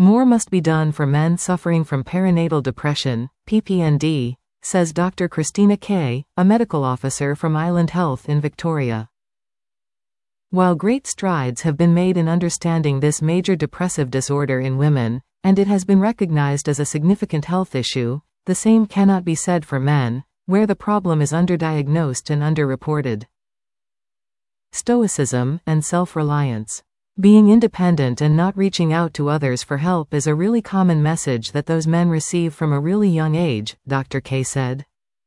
More must be done for men suffering from perinatal depression, PPND, says Dr. Christina Kay, a medical officer from Island Health in Victoria. While great strides have been made in understanding this major depressive disorder in women, and it has been recognized as a significant health issue, the same cannot be said for men, where the problem is underdiagnosed and underreported. Stoicism and self-reliance. Being independent and not reaching out to others for help is a really common message that those men receive from a really young age, Dr. Kay said.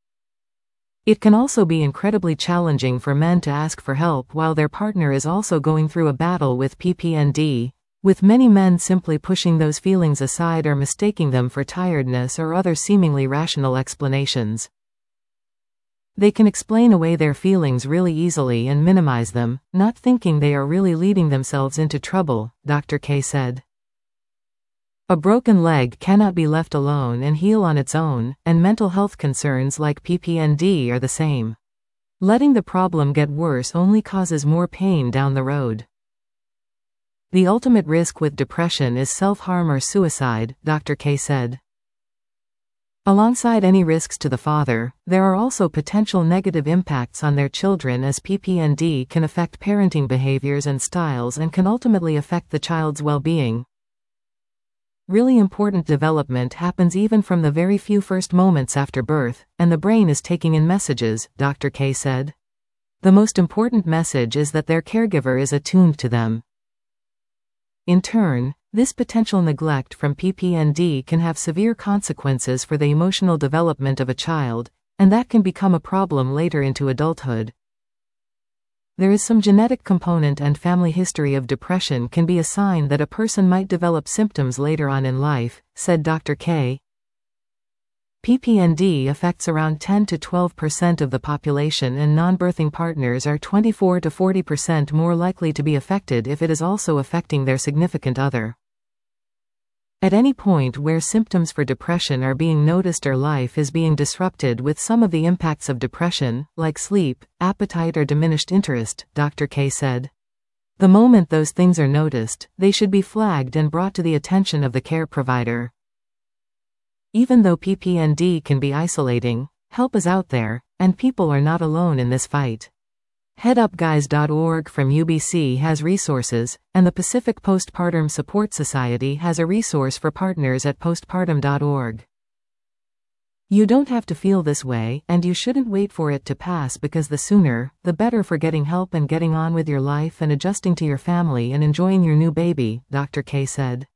It can also be incredibly challenging for men to ask for help while their partner is also going through a battle with PPND, with many men simply pushing those feelings aside or mistaking them for tiredness or other seemingly rational explanations. They can explain away their feelings really easily and minimize them, not thinking they are really leading themselves into trouble, Dr. Kay said. A broken leg cannot be left alone and heal on its own, and mental health concerns like PPND are the same. Letting the problem get worse only causes more pain down the road. The ultimate risk with depression is self-harm or suicide, Dr. Kay said. Alongside any risks to the father, there are also potential negative impacts on their children, as PPND can affect parenting behaviors and styles and can ultimately affect the child's well-being. Really important development happens even from the very few first moments after birth, and the brain is taking in messages, Dr. Kay said. The most important message is that their caregiver is attuned to them. In turn, this potential neglect from PPND can have severe consequences for the emotional development of a child, and that can become a problem later into adulthood. There is some genetic component, and family history of depression can be a sign that a person might develop symptoms later on in life, said Dr. Kay. PPND affects around 10 to 12% of the population, and non-birthing partners are 24 to 40% more likely to be affected if it is also affecting their significant other. At any point where symptoms for depression are being noticed or life is being disrupted with some of the impacts of depression, like sleep, appetite or diminished interest, Dr. Kay said. The moment those things are noticed, they should be flagged and brought to the attention of the care provider. Even though PPND can be isolating, help is out there, and people are not alone in this fight. HeadUpGuys.org from UBC has resources, and the Pacific Postpartum Support Society has a resource for partners at postpartum.org. You don't have to feel this way, and you shouldn't wait for it to pass, because the sooner, the better for getting help and getting on with your life and adjusting to your family and enjoying your new baby, Dr. Kay said.